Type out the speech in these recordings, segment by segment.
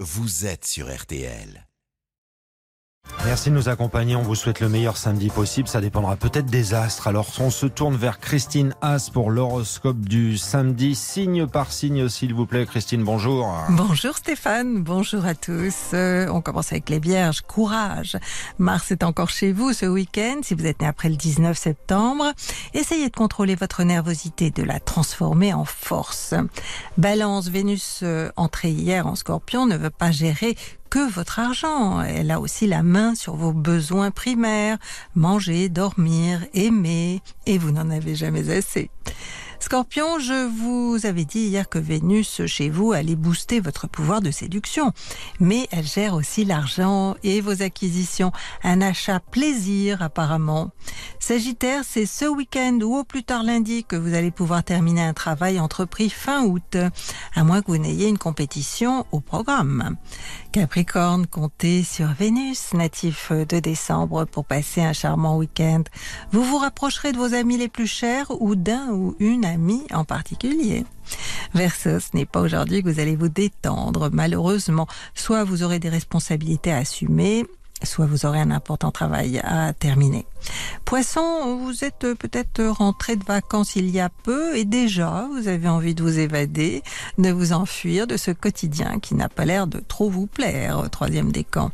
vous êtes sur RTL. Merci de nous accompagner, on vous souhaite le meilleur samedi possible, ça dépendra peut-être des astres. Alors on se tourne vers Christine Haas pour l'horoscope du samedi, signe par signe s'il vous plaît. Christine, bonjour. Bonjour Stéphane, bonjour à tous. On commence avec les Vierges, courage. Mars est encore chez vous ce week-end, si vous êtes né après le 19 septembre. Essayez de contrôler votre nervosité, de la transformer en force. Balance, Vénus entrée hier en Scorpion ne veut pas gérer que votre argent. Elle a aussi la main sur vos besoins primaires. Manger, dormir, aimer. Et vous n'en avez jamais assez. Scorpion, je vous avais dit hier que Vénus chez vous allait booster votre pouvoir de séduction. Mais elle gère aussi l'argent et vos acquisitions. Un achat plaisir apparemment. Sagittaire, c'est ce week-end ou au plus tard lundi que vous allez pouvoir terminer un travail entrepris fin août. À moins que vous n'ayez une compétition au programme. Capricorne, comptez sur Vénus, natif de décembre, pour passer un charmant week-end. Vous vous rapprocherez de vos amis les plus chers ou d'un ou une amie en particulier. Verseau, ce n'est pas aujourd'hui que vous allez vous détendre, malheureusement. Soit vous aurez des responsabilités à assumer, soit vous aurez un important travail à terminer. Poisson, vous êtes peut-être rentré de vacances il y a peu et déjà vous avez envie de vous évader, de vous enfuir de ce quotidien qui n'a pas l'air de trop vous plaire. Troisième décan.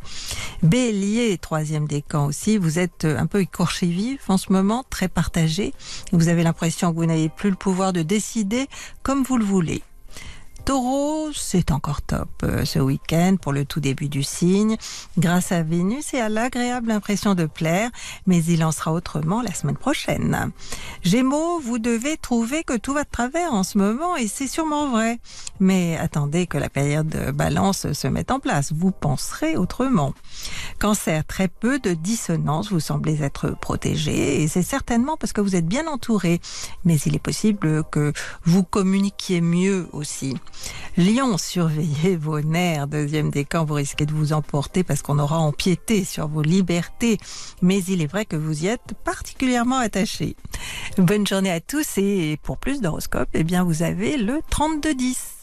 Bélier, troisième décan aussi, vous êtes un peu écorché vif en ce moment, très partagé. Vous avez l'impression que vous n'avez plus le pouvoir de décider comme vous le voulez. Taureau, c'est encore top ce week-end pour le tout début du signe, grâce à Vénus et à l'agréable impression de plaire, mais il en sera autrement la semaine prochaine. Gémeaux, vous devez trouver que tout va de travers en ce moment et c'est sûrement vrai. Mais attendez que la période de balance se mette en place, vous penserez autrement. Cancer, très peu de dissonance, vous semblez être protégé et c'est certainement parce que vous êtes bien entouré, mais il est possible que vous communiquiez mieux aussi. Lion, surveillez vos nerfs. Deuxième décan, vous risquez de vous emporter parce qu'on aura empiété sur vos libertés. Mais il est vrai que vous y êtes particulièrement attaché. Bonne journée à tous et pour plus d'horoscopes, vous avez le 3210.